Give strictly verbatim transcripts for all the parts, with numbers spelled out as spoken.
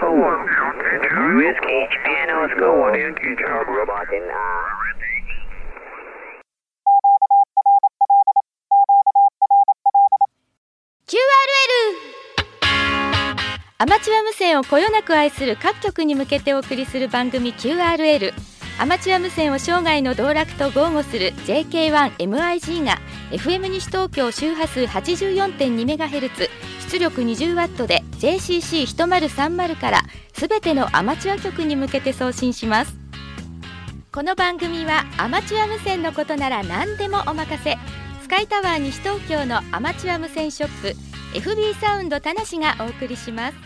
School one. Whiskey Piano School one. Robot in キューアールエル アマチュア無線をこよなく愛する各局に向けてお送りする番組 キューアールエル。 アマチュア無線を生涯の道楽と豪語する ジェーケーワンエムアイジー が エフエム 西東京周波数 はちじゅうよんてんにメガヘルツ 出力 にじゅうワット で ジェーシーシーひとまるさんまる からすべてのアマチュア局に向けて送信します。この番組はアマチュア無線のことなら何でもお任せ、スカイタワー西東京のアマチュア無線ショップ エフビー サウンド田無がお送りします。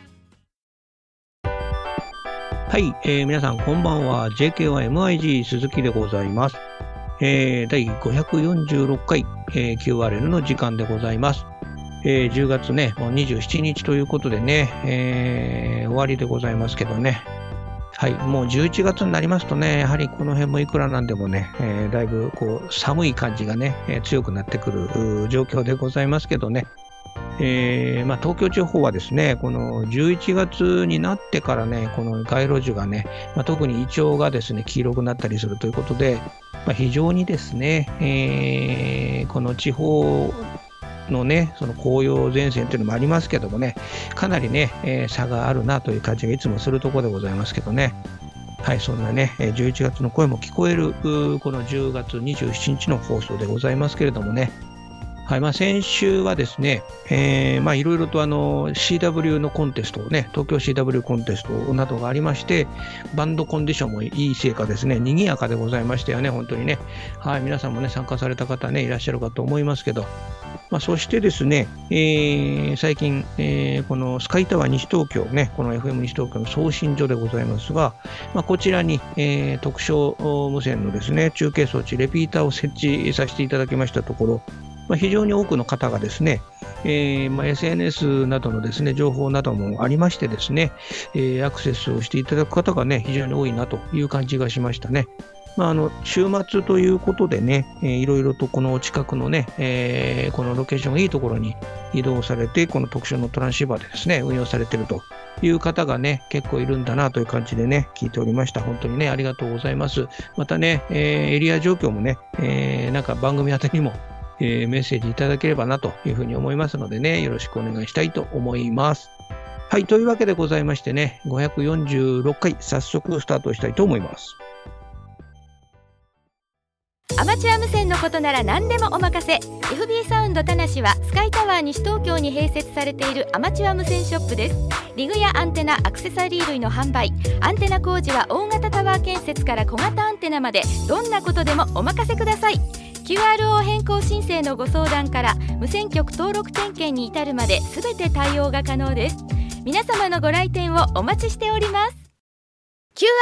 はい、えー、皆さんこんばんは。 ジェーケーワンエムアイジー 鈴木でございます。えー、だいごひゃくよんじゅうろっかい、えー、キューアールエル の時間でございます。えー、じゅうがつね、もうにじゅうしちにちということでね、えー、終わりでございますけどね。はい、もうじゅういちがつになりますとね、やはりこの辺もいくらなんでもね、えー、だいぶこう寒い感じがね、えー、強くなってくる状況でございますけどね。えーまあ、東京地方はですね、このじゅういちがつになってからね、この街路樹がね、まあ、特にイチョウがですね、黄色くなったりするということで、まあ、非常にですね、えー、この地方のね、その紅葉前線というのもありますけどもね、かなりね、えー、差があるなという感じがいつもするところでございますけどね。はい、そんなね、じゅういちがつの声も聞こえる、このじゅうがつにじゅうしちにちの放送でございますけれどもね。はい、まあ、先週はですね、えー、まあいろいろとあの シーダブリュー のコンテストね、東京 シーダブリュー コンテストなどがありまして、バンドコンディションもいいせいかですね、賑やかでございましたよね、本当にね。はい、皆さんもね、参加された方ね、いらっしゃるかと思いますけど、まあ、そしてですね、えー、最近、えー、このスカイタワー西東京ね、この エフエム 西東京の送信所でございますが、まあ、こちらに、えー、特徴無線のですね、中継装置、レピーターを設置させていただきましたところ、まあ、非常に多くの方がですね、えーまあ、エスエヌエス などのですね、情報などもありましてですね、えー、アクセスをしていただく方がね、非常に多いなという感じがしましたね。まあ、あの週末ということでね、えー、いろいろとこの近くのね、えー、このロケーションがいいところに移動されて、この特殊のトランシーバーでですね、運用されているという方がね、結構いるんだなという感じでね、聞いておりました。本当にね、ありがとうございます。またね、えー、エリア状況もね、えー、なんか番組宛てにもえー、メッセージいただければなというふうに思いますのでね、よろしくお願いしたいと思います。はい、というわけでございましてね、ごひゃくよんじゅうろっかい、早速スタートしたいと思います。 アマチュア無線のことなら何でもお任せ、 エフビー サウンド田無はスカイタワー西東京に併設されているアマチュア無線ショップです。リグやアンテナ、アクセサリー類の販売、アンテナ工事は大型タワー建設から小型アンテナまで、どんなことでもお任せください。キューアールオー 変更申請のご相談から無線局登録点検に至るまで全て対応が可能です。皆様のご来店をお待ちしております。 キュー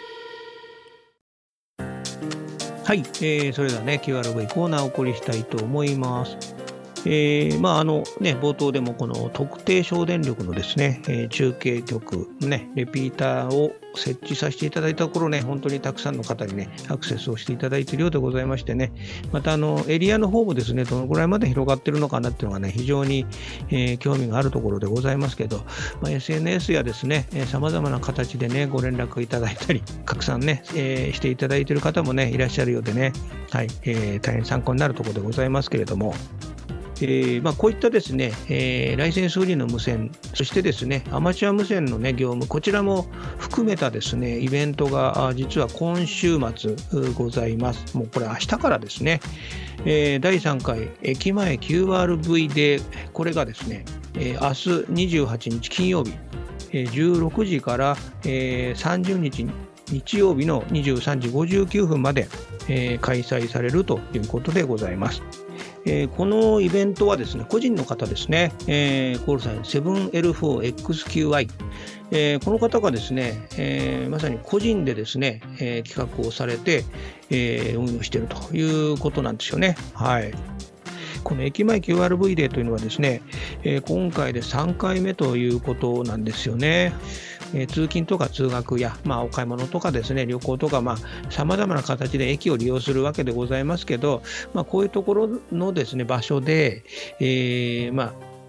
アールブイ。 はい、えー、それではね キューアールブイ コーナーをお送りしたいと思います。えー、まああのね冒頭でもこの特定省電力のですね、えー、中継局ねレピーターを設置させていただいた頃ね、本当にたくさんの方にねアクセスをしていただいているようでございましてね、またあのエリアの方もですねどのぐらいまで広がっているのかなっていうのがね非常に、えー、興味があるところでございますけど、まあ、エスエヌエス やですねさまざまな形でねご連絡いただいたり拡散ね、えー、していただいている方もねいらっしゃるようでね、はい、えー、大変参考になるところでございますけれども、えーまあ、こういったですね、えー、ライセンス売りの無線、そしてですねアマチュア無線の、ね、業務、こちらも含めたですねイベントが実は今週末ございます。もうこれ明日からですね、えー、だいさんかい駅前 キューアールブイ で、これがですね、えー、明日にじゅうはちにち金曜日、えー、じゅうろくじから、えー、さんじゅうにち日曜日のにじゅうさんじごじゅうきゅうふんまで、えー、開催されるということでございます。えー、このイベントはですね個人の方ですね、えー、コールサイン セブンエルフォーエックスキューアイ、えー、この方がですね、えー、まさに個人でですね、えー、企画をされて、えー、運用しているということなんですよね。はい。この駅前 キューアールブイ デーというのはですね、えー、今回でさんかいめということなんですよね。えー、通勤とか通学や、まあ、お買い物とかですね旅行とかさまざ、まな形で駅を利用するわけでございますけど、まあ、こういうところのですね場所で、えー、まあ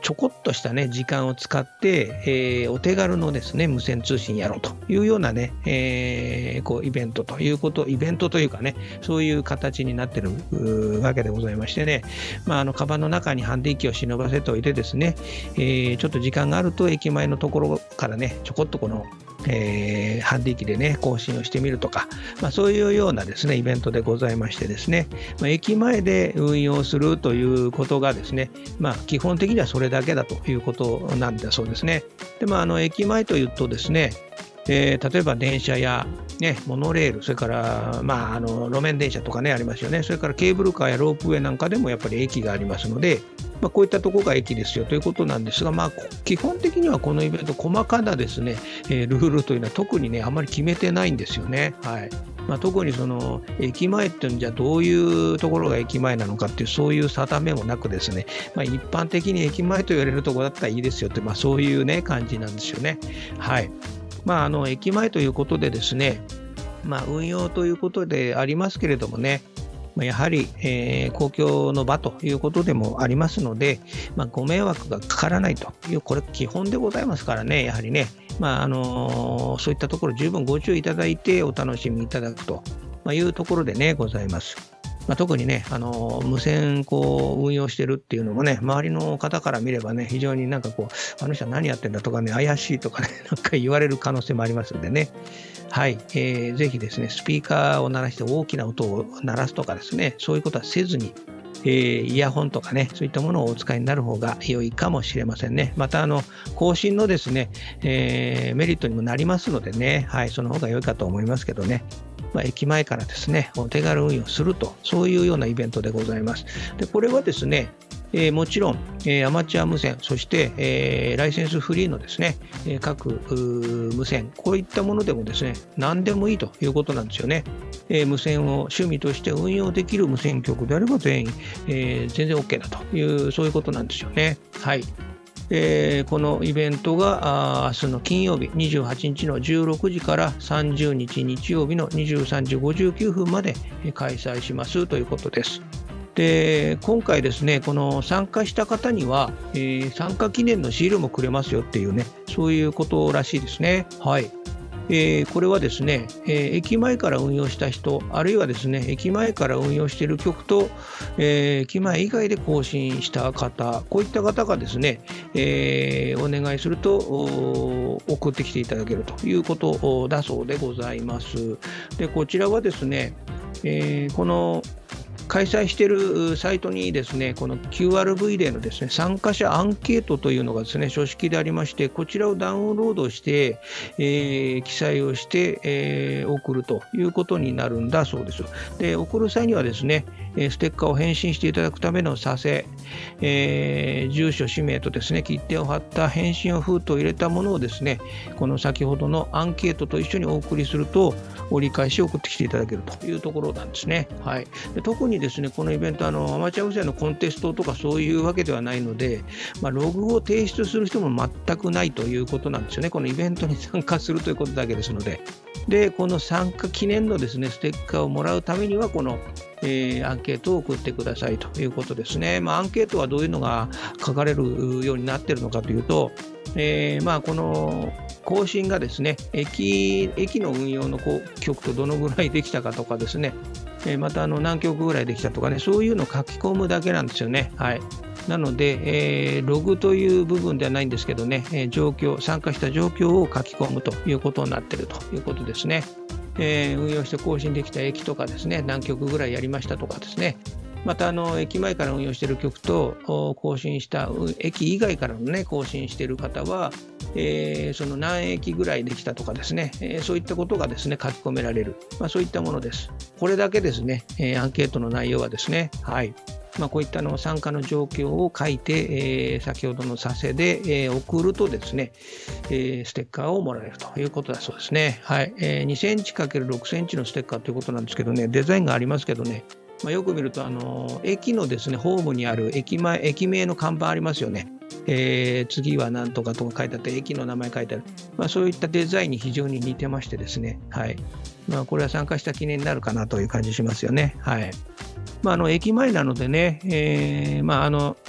ちょこっとしたね時間を使って、えー、お手軽のですね無線通信やろうというようなね、えー、こうイベントということイベントというかねそういう形になってるわけでございましてね、まあ、あのカバンの中にハンディ機を忍ばせておいてですね、えー、ちょっと時間があると駅前のところからねちょこっとこのえー、ハンディ機でね更新をしてみるとか、まあ、そういうようなですねイベントでございましてですね、まあ、駅前で運用するということがですね、まあ、基本的にはそれだけだということなんだそうですね。で、まあ、あの駅前というとですね、えー、例えば電車や、ね、モノレール、それから、まあ、あの路面電車とかねありますよね。それからケーブルカーやロープウェイなんかでもやっぱり駅がありますので、まあ、こういったところが駅ですよということなんですが、まあ、基本的にはこのイベント細かなですね、えー、ルールというのは特にねあまり決めてないんですよね。はい。まあ、特にその駅前っていうのじゃどういうところが駅前なのかっていうそういう定めもなくですね、まあ、一般的に駅前と言われるところだったらいいですよって、まあ、そういうね感じなんですよね。はい。まあ、あの駅前ということでですね、まあ、運用ということでありますけれどもね、やはり、えー、公共の場ということでもありますので、まあ、ご迷惑がかからないという、これ基本でございますからね、やはりね、まああのー、そういったところ十分ご注意いただいてお楽しみいただくというところでね、ございます。まあ、特にね、あのー、無線こう運用してるっていうのもね、周りの方から見ればね、非常になんかこう、あの人は何やってんだとかね、怪しいとかね、なんか言われる可能性もありますんでね。はい、えー、ぜひですね、スピーカーを鳴らして大きな音を鳴らすとかですね、そういうことはせずに、えー、イヤホンとかね、そういったものをお使いになる方が良いかもしれませんね。また、あの、更新のですね、えー、メリットにもなりますのでね、はい、その方が良いかと思いますけどね。まあ、駅前からですね、お手軽運用すると、そういうようなイベントでございます。で、これはですね、えー、もちろん、えー、アマチュア無線、そして、えー、ライセンスフリーのですね、えー、各無線、こういったものでもですね、何でもいいということなんですよね。えー、無線を趣味として運用できる無線局であれば全員、えー、全然 OK だという、そういうことなんですよね。はい。えー、このイベントが明日の金曜日にじゅうはちにちのじゅうろくじからさんじゅうにち日曜日のにじゅうさんじごじゅうきゅうふんまで開催しますということです。で、今回ですね、この参加した方には、えー、参加記念のシールもくれますよっていうね、そういうことらしいですね。はい。えー、これはですね、えー、駅前から運用した人、あるいはですね、駅前から運用している局と、えー、駅前以外で更新した方、こういった方がですね、えー、お願いすると送ってきていただけるということだそうでございます。で、こちらはですね、えー、この開催しているサイトにですね、この キューアールブイ でのですね、参加者アンケートというのがですね、書式でありまして、こちらをダウンロードして、えー、記載をして、えー、送るということになるんだそうです。で、送る際にはですね、ステッカーを返信していただくための査定、えー、住所、氏名とですね、切手を貼った返信用封筒を入れたものをですね、この先ほどのアンケートと一緒にお送りすると、折り返し送ってきていただけるというところなんですね。はい。で、特にですね、このイベント、あのアマチュア無線のコンテストとかそういうわけではないので、まあ、ログを提出する人も全くないということなんですよね。このイベントに参加するということだけですので。で、この参加記念のですね、ステッカーをもらうためには、この、えー、アンケートを送ってくださいということですね。まあ、アンケートはどういうのが書かれるようになっているのかというと、えー、まあこの更新がですね、駅、駅の運用の局とどのぐらいできたかとかですね、またあの何局ぐらいできたとかね、そういうのを書き込むだけなんですよね。はい。なので、えー、ログという部分ではないんですけどね、えー、状況、参加した状況を書き込むということになっているということですね。えー、運用して更新できた駅とかですね、何局ぐらいやりましたとかですね、またあの駅前から運用している局と更新した駅以外からのね更新している方は、えー、その何駅ぐらいできたとかですね、えー、そういったことがですね書き込められる、まあ、そういったものです。これだけですね、えー、アンケートの内容はですね、はい。まあ、こういったの参加の状況を書いて、えー、先ほどの査定で、えー、送るとですね、えー、ステッカーをもらえるということだそうですね。はい。えー、にセンチかけるろくセンチのステッカーということなんですけどね、デザインがありますけどね、まあ、よく見るとあの駅のですねホームにある駅前駅名の看板ありますよね。えー、次は何とかとか書いてあって駅の名前書いてある、まあ、そういったデザインに非常に似てましてですね、はい。まあ、これは参加した記念になるかなという感じしますよね。はい。まあ、あの駅前なのでね、えーまああの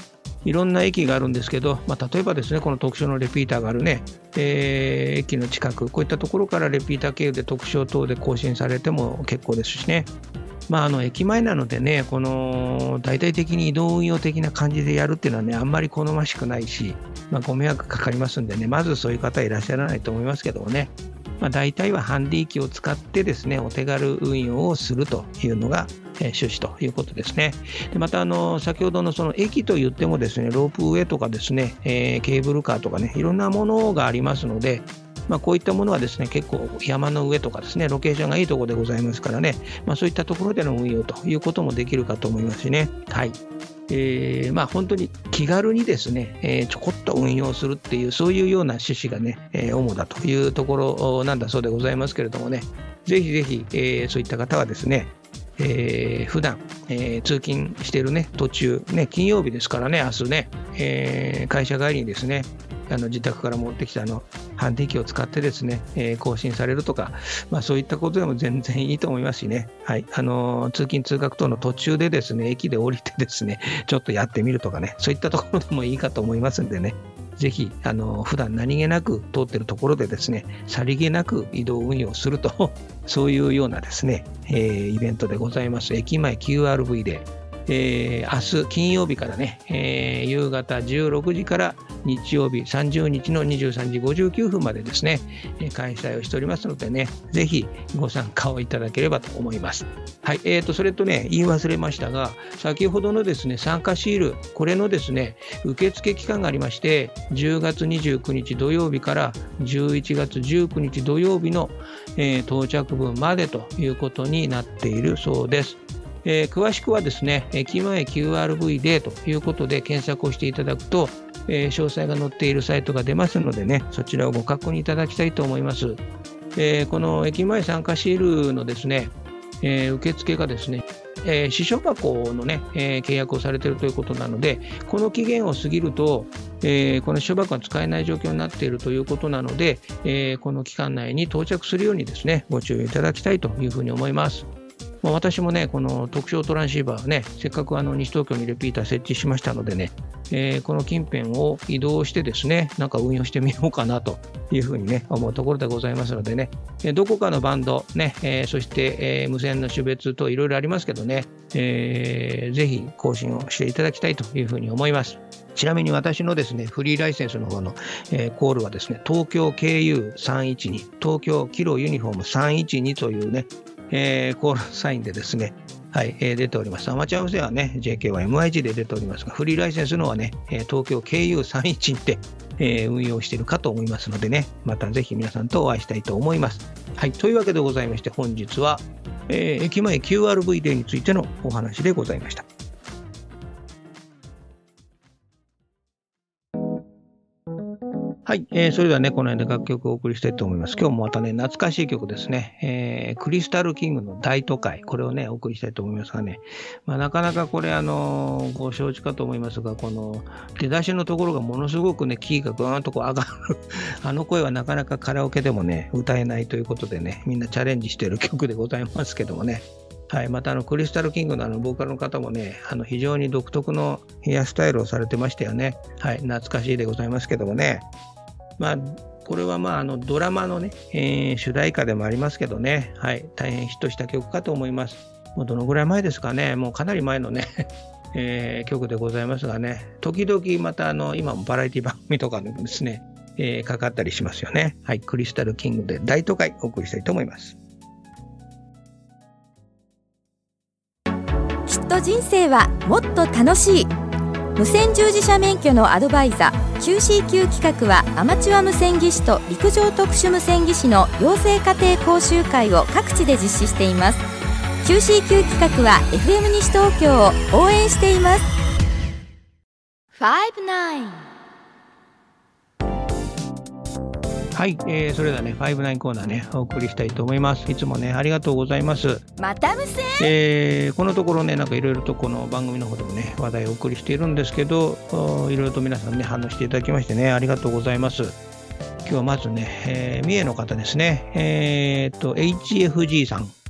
いろんな駅があるんですけど、まあ、例えばですね、この特徴のレピーターがあるね、えー、駅の近く、こういったところからレピーター経由で特徴等で更新されても結構ですしね。まあ、あの駅前なのでね、この大々的に移動運用的な感じでやるっていうのはね、あんまり好ましくないし、まあ、ご迷惑かかりますんでね、まずそういう方いらっしゃらないと思いますけどもね、まあ、大体はハンディ機を使ってですね、お手軽運用をするというのが趣旨ということですね。でまたあの先ほどのその駅といってもですね、ロープウェイとかですね、えー、ケーブルカーとかね、いろんなものがありますので、まあ、こういったものはですね、結構山の上とかですね、ロケーションがいいところでございますからね、まあ、そういったところでの運用ということもできるかと思いますしね。はい。えー、まあ本当に気軽にですね、えー、ちょこっと運用するっていう、そういうような趣旨がね、えー、主だというところなんだそうでございますけれどもね、ぜひぜひ、えー、そういった方はですね、えー、普段、えー、通勤しているね、途中、ね、金曜日ですからね、明日ね、えー、会社帰りにですね、あの自宅から持ってきたあのハンディ機を使ってですね、えー、更新されるとか、まあ、そういったことでも全然いいと思いますしね、はい、あのー、通勤通学等の途中でですね、駅で降りてですね、ちょっとやってみるとかね、そういったところでもいいかと思いますんでね、ぜひ、あのー、普段何気なく通っているところでですね、さりげなく移動運用すると、そういうようなですね、えー、イベントでございます。駅前 キューアールブイ で、えー、明日金曜日からね、えー、夕方じゅうろくじから日曜日さんじゅうにちのにじゅうさんじごじゅうきゅうふんまでですね、開催をしておりますのでね、ぜひご参加をいただければと思います。はい、えーと、それとね、言い忘れましたが、先ほどのですね、参加シール、これのですね、受付期間がありまして、じゅうがつにじゅうくにち土曜日からじゅういちがつじゅうくにち土曜日の、えー、到着分までということになっているそうです。えー、詳しくはですね、駅前 キューアールブイ デーということで検索をしていただくと、えー、詳細が載っているサイトが出ますのでね、そちらをご確認いただきたいと思います。えー、この駅前参加シールのですね、えー、受付がですね、えー、私書箱のね、えー、契約をされているということなので、この期限を過ぎると、えー、この私書箱が使えない状況になっているということなので、えー、この期間内に到着するようにですね、ご注意いただきたいというふうに思います。まあ、私もね、この特徴トランシーバーね、せっかくあの西東京にレピーター設置しましたのでね、えー、この近辺を移動してですね、なんか運用してみようかなというふうにね、思うところでございますのでね、えー、どこかのバンドね、えー、そして、えー、無線の種別といろいろありますけどね、えー、ぜひ更新をしていただきたいというふうに思います。ちなみに私のですね、フリーライセンスの方の、えー、コールはですね、東京 ケーユーさんいちに、東京キロユニフォームさんいちにというね、えー、コールサインでですね、はい、えー、出ております。アマチュア無線はね、ジェーケーワイエムアイジー で出ておりますが、フリーライセンスのはね、えー、東京 ケーユーさんいちにで、えー、運用しているかと思いますのでね、またぜひ皆さんとお会いしたいと思います。はい、というわけでございまして、本日は、えー、駅前 キューアールブイ デーについてのお話でございました。はい、えー、それではね、この辺で楽曲をお送りしたいと思います。今日もまたね、懐かしい曲ですね、えー、クリスタルキングの大都会、これをね、お送りしたいと思いますがね、まあ、なかなかこれ、あのー、ご承知かと思いますが、この出だしのところがものすごくね、キーがぐーんとこう上がる、あの声はなかなかカラオケでもね、歌えないということでね、みんなチャレンジしている曲でございますけどもね。はい、またあのクリスタルキングのあのボーカルの方もね、あの非常に独特のヘアスタイルをされてましたよね。はい、懐かしいでございますけどもね。まあ、これはまああのドラマのね、えー、主題歌でもありますけどね、はい、大変ヒットした曲かと思います。もうどのぐらい前ですかね、もうかなり前のね、えー、曲でございますがね、時々またあの今もバラエティ番組とかでもですね、えー、かかったりしますよね。はい、クリスタルキングで大都会お送りしたいと思います。 きっと人生はもっと楽しい。無線従事者免許のアドバイザー キューシーキュー 企画はアマチュア無線技師と陸上特殊無線技師の養成家庭講習会を各地で実施しています。 キューシーキュー 企画は エフエム 西東京を応援しています。ファイブナインはい、えー、それではね、ファイブナインコーナーね、お送りしたいと思います。いつもね、ありがとうございます。 また無線、 えー、このところね、なんかいろいろとこの番組の方でもね、話題をお送りしているんですけど、いろいろと皆さんね、反応していただきましてね、ありがとうございます。今日はまずね、えー、三重の方ですね、えー、っと、エイチエフジー さん。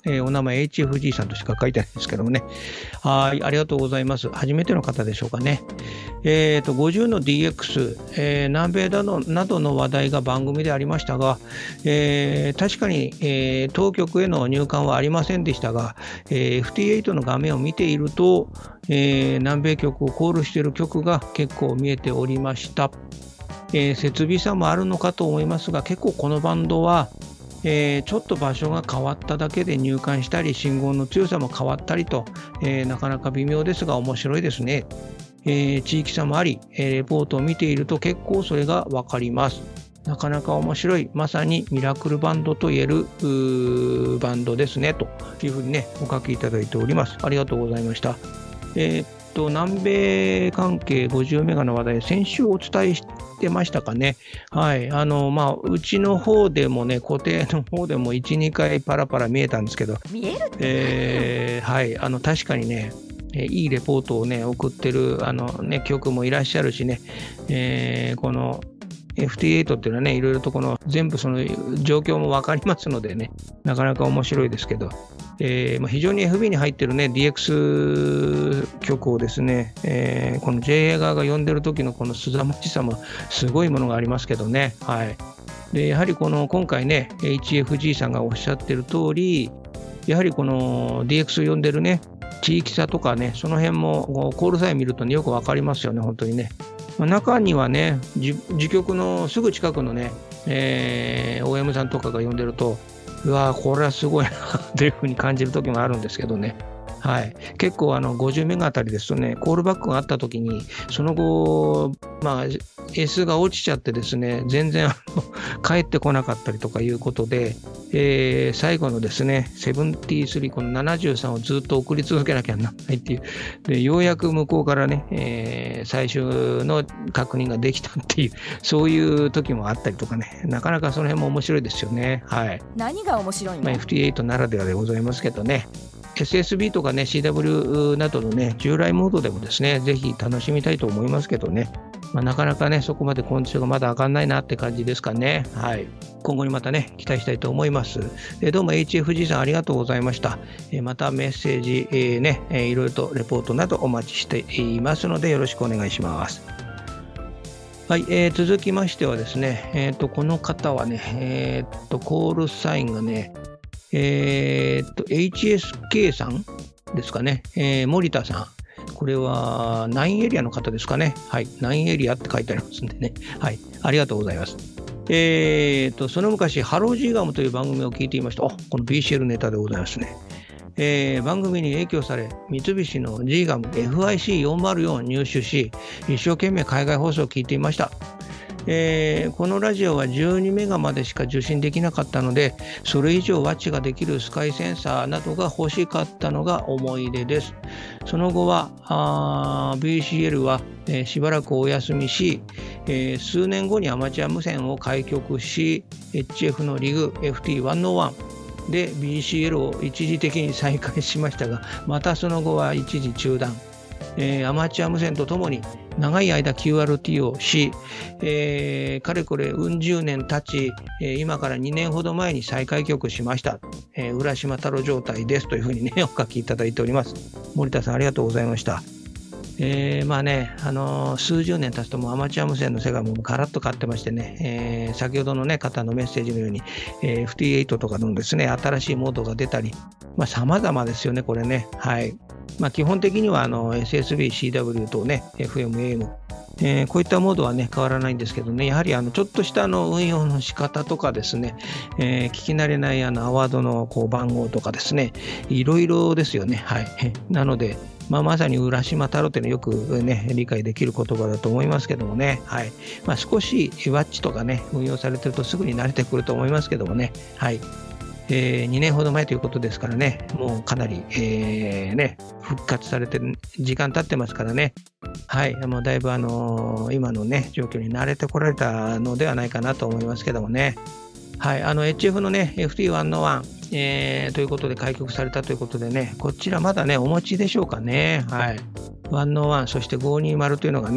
えー、お名前 エイチエフジー さんとしか書いてないんですけどもね。はい、ありがとうございます。初めての方でしょうかね。えーと、ごじゅうの ディーエックス、えー、南米などなどの話題が番組でありましたが、えー、確かに、えー、当局への入管はありませんでしたが、えー、エフティーエイト の画面を見ていると、えー、南米局をコールしている局が結構見えておりました。えー、設備差もあるのかと思いますが、結構このバンドは、えー、ちょっと場所が変わっただけで入管したり、信号の強さも変わったりと、えー、なかなか微妙ですが面白いですね。えー、地域差もあり、えー、レポートを見ていると結構それがわかります。なかなか面白い、まさにミラクルバンドと言えるバンドですねというふうにねお書きいただいております。ありがとうございました。えー、っと南米関係ごじゅうメガの話題、先週お伝えしてましたかね。はい、あのまあうちの方でもね固定の方でもいち、にかいパラパラ見えたんですけど、 見えるって、 えー、はいあの確かにね。えー、いいレポートをね送ってるあのね局もいらっしゃるしね、えー、この エフティーエイト っていうのはねいろいろとこの全部その状況も分かりますのでねなかなか面白いですけど、えーまあ、非常に エフビー に入ってるね ディーエックス 局をですね、えー、この ジェイエー 側が呼んでる時のこのすざまじさもすごいものがありますけどね。はい。でやはりこの今回ね エイチエフジー さんがおっしゃってる通り、やはりこの ディーエックス を呼んでるね地域差とかね、その辺もコールさえ見ると、ね、よくわかりますよね、本当にね。まあ、中にはね、自局のすぐ近くのね、えー、オーエム さんとかが呼んでると、うわー、これはすごいなというふうに感じる時もあるんですけどね。はい、結構あのごじゅうメガあたりですとね、コールバックがあったときに、その後、まあ、S が落ちちゃってですね、全然あの帰ってこなかったりとかいうことで、えー、最後のですね、ななじゅうさん、このななじゅうさんをずっと送り続けなきゃならないっていう、でようやく向こうからね、えー、最終の確認ができたっていう、そういう時もあったりとかね、なかなかその辺も面白いですよね。はい。 何が面白いの？ まあ、エフティーエイト ならではでございますけどね。エスエスビー とかね シーダブリュー などのね従来モードでもですねぜひ楽しみたいと思いますけどね、まあ、なかなかねそこまでコンディションがまだ上がんないなって感じですかね。はい、今後にまたね期待したいと思います。えどうも エイチエフジー さんありがとうございました。えまたメッセージ、えー、ね、えー、いろいろとレポートなどお待ちしていますのでよろしくお願いします。はい、えー、続きましてはですね、えー、とこの方はね、えー、とコールサインがねえー、っと エイチエスケー さんですかね、えー、森田さん、これはナインエリアの方ですかね。はい、ナインエリアって書いてありますんでね。はい、ありがとうございます。えー、っとその昔ハロージーガムという番組を聞いていました。あ、この ビーシーエル ネタでございますね。えー、番組に影響され三菱の ジーガム エフアイシーよんまるよん を入手し一生懸命海外放送を聞いていました。えー、このラジオはじゅうにメガまでしか受信できなかったのでそれ以上ワッチができるスカイセンサーなどが欲しかったのが思い出です。その後はあ ビーシーエル は、えー、しばらくお休みし、えー、数年後にアマチュア無線を開局し エイチエフ のリグ エフティーひゃくいちで ビーシーエル を一時的に再開しましたがまたその後は一時中断。えー、アマチュア無線とともに長い間 キューアールティー をし、えー、かれこれうん十年経ち、えー、今からにねんほど前に再開局しました、えー、浦島太郎状態ですというふうにねお書きいただいております。森田さんありがとうございました。えー、まあね、あのー、数十年経つともうアマチュア無線の世界もガラッと変わってましてね、えー、先ほどの、ね、方のメッセージのように、えー、エフティーエイト とかのですね新しいモードが出たり、まあ、様々ですよねこれね。はい。まあ、基本的にはあの エスエスビー、シーダブリュー とね エフエム、エーエム、えー、こういったモードはね変わらないんですけどね、やはりあのちょっとしたあの運用の仕方とかですね、えー、聞き慣れないあのアワードのこう番号とかですねいろいろですよね。はい。なのでまあ、まさに浦島太郎っていうのはよく、ね、理解できる言葉だと思いますけどもね、はいまあ、少しワッチとかね運用されてるとすぐに慣れてくると思いますけどもね、はいえー、にねんほど前ということですからね、もうかなり、えーね、復活されて時間経ってますからね、はい、もうだいぶ、あのー、今の、ね、状況に慣れてこられたのではないかなと思いますけどもね。はい、あの エイチエフ のね エフティーひゃくいち、えー、ということで開局されたということでね、こちらまだねお持ちでしょうかね。はい、ひゃくいちそしてごひゃくにじゅうというのがね、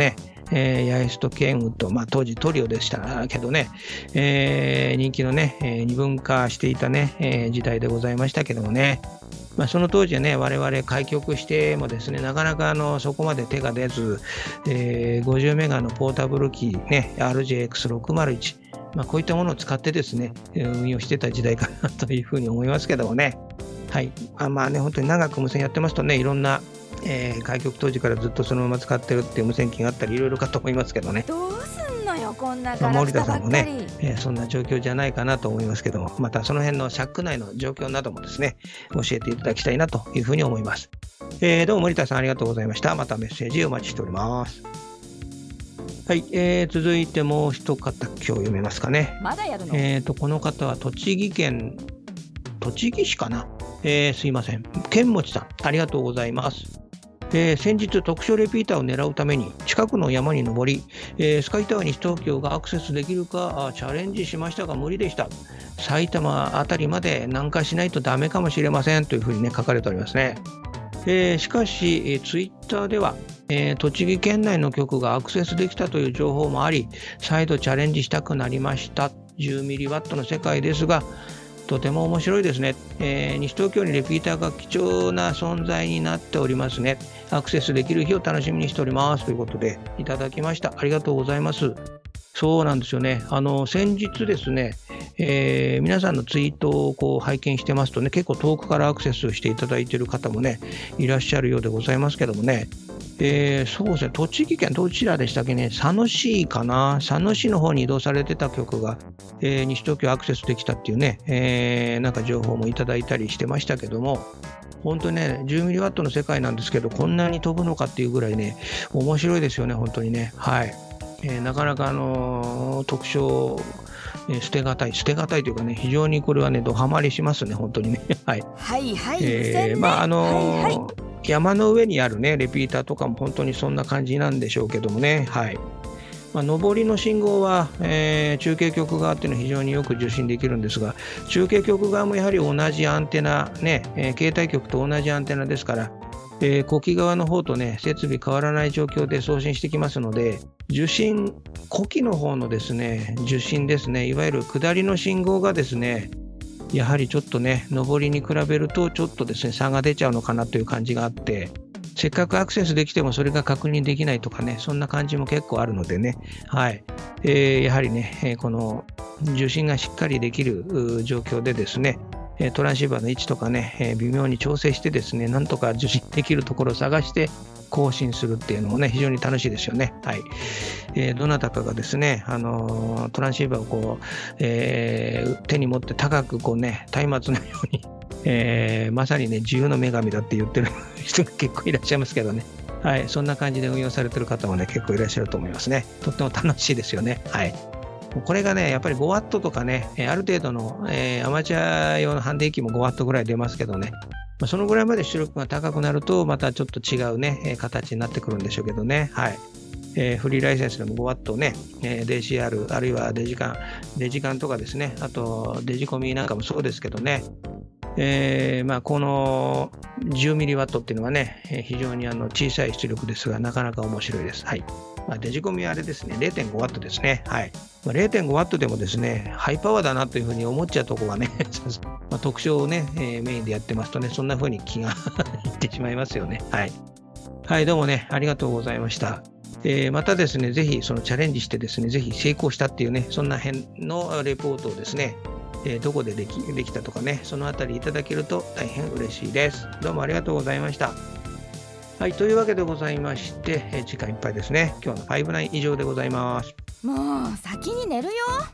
えー、ヤエスとケンウッド、まあ、当時トリオでしたけどね、えー、人気のね、えー、二分化していたね、えー、時代でございましたけどもね、まあ、その当時はね、我々開局してもですね、なかなかあのそこまで手が出ず、えー、ごじゅうメガのポータブルキー、ね、アールジェーエックスろくまるいち、まあ、こういったものを使ってですね、運用してた時代かなというふうに思いますけどもね。はい。あまあね、本当に長く無線やってますとね、いろんな、えー、開局当時からずっとそのまま使ってるっていう無線機があったり、いろいろかと思いますけどね。 どうすんのよ、こんなまあ、 ガラ森田さんもクタばっかり。 ね、えーそんな状況じゃないかなと思いますけども、またその辺のシャック内の状況などもですね、教えていただきたいなというふうに思います。えーどうも森田さんありがとうございました。またメッセージお待ちしております。はい、えー続いてもう一方、今日読めますかね。 まだやるの？ えーと、この方は栃木県、栃木市かな、えーすいません。剣持さん、ありがとうございます。えー先日、特殊レピーターを狙うために近くの山に登り、えースカイタワー西東京がアクセスできるかあチャレンジしましたが無理でした。埼玉あたりまで南下しないとダメかもしれませんというふうにね、書かれておりますね。えーしかし、えーツイッターでは、えー栃木県内の局がアクセスできたという情報もあり、再度チャレンジしたくなりました。じゅうミリワットの世界ですが、とても面白いですね、えー西東京にレピーターが貴重な存在になっておりますね。アクセスできる日を楽しみにしておりますということでいただきました。ありがとうございます。そうなんですよね。あの先日ですね、えー皆さんのツイートをこう拝見してますとね、結構遠くからアクセスしていただいている方もね、いらっしゃるようでございますけどもね、えーそうですね、栃木県どちらでしたっけね、佐野市かな、佐野市の方に移動されてた局が、えー西東京アクセスできたっていうね、えーなんか情報もいただいたりしてましたけども、本当にね、じゅうミリワットの世界なんですけど、こんなに飛ぶのかっていうぐらいね、面白いですよね、本当にね。はい。えーなかなか、あのー特徴、えー捨てがたい、捨てがたいというかね、非常にこれはね、ドハマりしますね、本当にね。はい。 はいはい、 えーまああのーはいはい山の上にあるね、レピーターとかも本当にそんな感じなんでしょうけどもね。はい。まあ、上りの信号は、えー中継局側っていうのは非常によく受信できるんですが、中継局側もやはり同じアンテナ、ね、えー携帯局と同じアンテナですから、えー、呼気側の方とね、設備変わらない状況で送信してきますので、受信、呼気の方のですね、受信ですね、いわゆる下りの信号がですね、やはりちょっとね、上りに比べるとちょっとですね、差が出ちゃうのかなという感じがあって、せっかくアクセスできてもそれが確認できないとかね、そんな感じも結構あるのでね、はい。えーやはりね、えーこの受信がしっかりできるうー状況でですね、えートランシーバーの位置とかね、えー微妙に調整してですね、なんとか受信できるところを探して更新するっていうのもね、非常に楽しいですよね。はい。えーどなたかがですね、あのートランシーバーをこう、えー手に持って高くこうね、松明のように、えーまさにね、自由の女神だって言ってる人が結構いらっしゃいますけどね。はい。そんな感じで運用されてる方もね、結構いらっしゃると思いますね。とっても楽しいですよね。はい。これがね、やっぱりごワットとかね、えーある程度の、えーアマチュア用のハンディ機もごワットぐらい出ますけどね、まあ、そのぐらいまで出力が高くなると、またちょっと違うね、えー形になってくるんでしょうけどね。はい。えーフリーライセンスでもごワットね、えーディーシーアール、あるいはデジカン、デジカンとかですね、あとデジコミなんかもそうですけどね、えーまあ、このじゅうミリワットっていうのはね、えー非常にあの小さい出力ですが、なかなか面白いです。はい。まあ、デジコミはあれですね、れいてんごワットですね。はい。まあ、れいてんごワットでもですね、ハイパワーだなというふうに思っちゃうところがね、まあ特徴をね、えーメインでやってますとね、そんなふうに気がいってしまいますよね。はい。はい、どうもね、ありがとうございました。えーまたですね、ぜひそのチャレンジしてですね、ぜひ成功したっていうね、そんな辺のレポートをですね、えーどこででき、できたとかね、そのあたりいただけると大変嬉しいです。どうもありがとうございました。はい、というわけでございまして、えー時間いっぱいですね。今日のファイブナイン以上でございます。 もう先に寝るよ。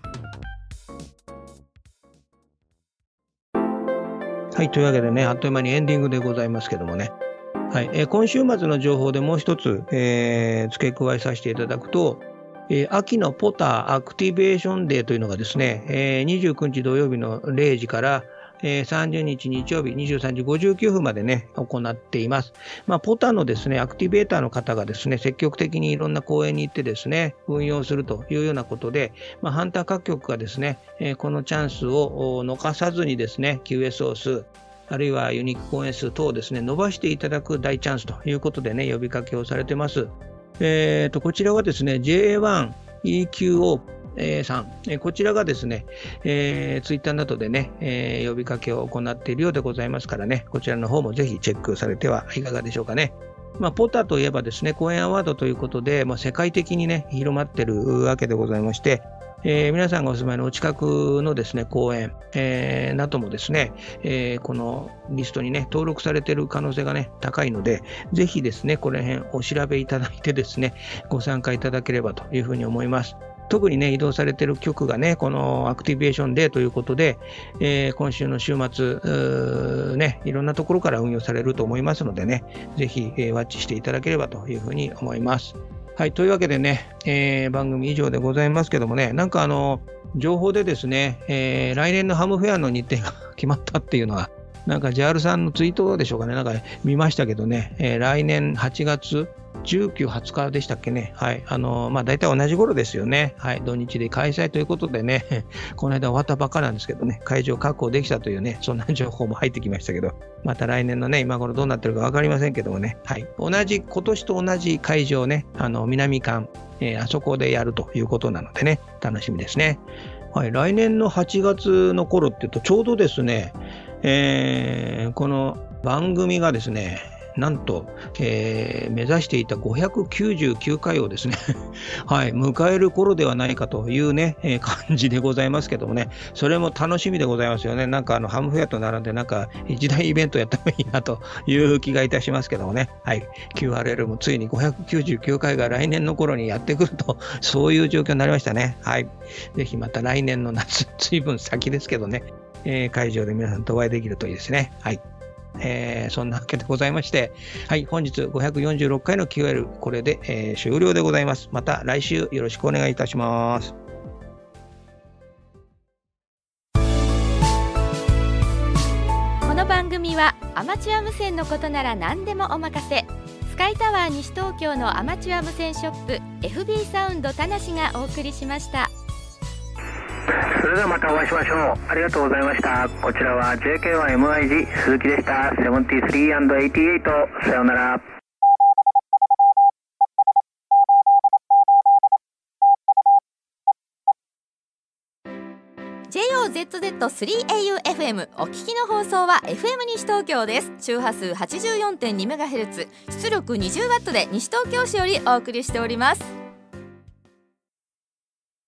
はい、というわけでね、あっという間にエンディングでございますけどもね。はい、えー今週末の情報でもう一つ、えー付け加えさせていただくと、えー秋のポターアクティベーションデーというのがですね、えーにじゅうくにち土曜日のれいじから、えーさんじゅうにち日曜日にじゅうさんじごじゅうきゅうふんまでね、行っています。まあ、ポタのですね、アクティベーターの方がですね、積極的にいろんな公園に行ってですね、運用するというようなことで、まあ、ハンター各局がですね、えーこのチャンスをお逃さずにですね、キューエスオー 数、あるいはユニーク公演数等をですね、伸ばしていただく大チャンスということでね、呼びかけをされてます。 えー、とこちらはですね ジェイエーワンイーキューオーさん、えー、こちらがですね、えー、ツイッターなどでね、えー、呼びかけを行っているようでございますからね、こちらの方もぜひチェックされてはいかがでしょうかね。まあ、ポタといえばですね、講演アワードということで、まあ、世界的にね、広まっているわけでございまして、えー、皆さんがお住まいのお近くのですね、講演、えー、などもですね、えー、このリストにね、登録されている可能性がね、高いので、ぜひですね、この辺お調べいただいてですね、ご参加いただければというふうに思います。特にね、移動されている局がね、このアクティベーションデーということで、えー、今週の週末、ね、いろんなところから運用されると思いますのでね、ぜひ、えー、ワッチしていただければというふうに思います。はい、というわけでね、えー、番組以上でございますけどもね、なんかあの、情報でですね、えー、来年のハムフェアの日程が決まったっていうのは、なんか ジェイアール さんのツイートでしょうかね、なんか見ましたけどね、えー、来年はちがつじゅうく、はつかでしたっけね、はい、あの、まあ大体同じ頃ですよね、はい、土日で開催ということでね、この間終わったばっかなんですけどね、会場確保できたというね、そんな情報も入ってきましたけど、また来年のね、今頃どうなってるか分かりませんけどもね、はい、同じ、今年と同じ会場ね、あの、南館、えー、あそこでやるということなのでね、楽しみですね。はい、来年のはちがつの頃っていうと、ちょうどですね、えー、この番組がですね、なんと、えー、目指していたごひゃくきゅうじゅうきゅうかいをですね、はい、迎える頃ではないかというね、えー、感じでございますけどもね、それも楽しみでございますよね。なんかあのハムフェアと並んでなんか一大イベントやったらいいなという気がいたしますけどもね、はい、キューアールエル もついにごひゃくきゅうじゅうきゅうかいが来年の頃にやってくると、そういう状況になりましたね。はい、ぜひまた来年の夏、随分先ですけどね、えー、会場で皆さんとお会いできるといいですね。はい。えー、そんなわけでございまして、はい、本日ごひゃくよんじゅうろっかいの キューアール これで、えー、終了でございます。また来週よろしくお願いいたします。 この番組はアマチュア無線のことなら何でもお任せ、スカイタワー西東京のアマチュア無線ショップ エフビー サウンド田無がお送りしました。 それではまたお会いしましょう。ありがとうございました。こちらは ジェイケーワンエムアイジー 鈴木でした。ななじゅうさんアンドはちじゅうはち。さようなら。 ジェイオーゼットゼットスリーエーユーエフエム お聞きの放送は エフエム 西東京です。周波数 はちじゅうよんてんにメガヘルツ、出力 にじゅうワット で西東京市よりお送りしております。